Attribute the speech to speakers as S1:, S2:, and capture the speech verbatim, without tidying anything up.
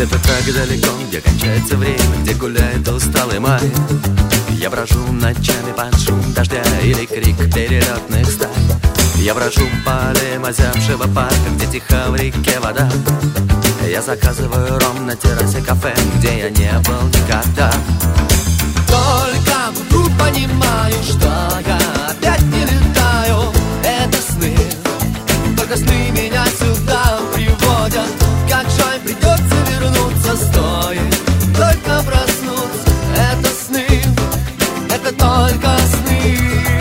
S1: Где-то так далеко, где кончается время, где гуляет усталый май. Я брожу ночами под шум дождя или крик перелетных стай. Я брожу по аллеям озябшего парка, где тиха в реке вода. Я заказываю ром на террасе кафе, где я не был никогда.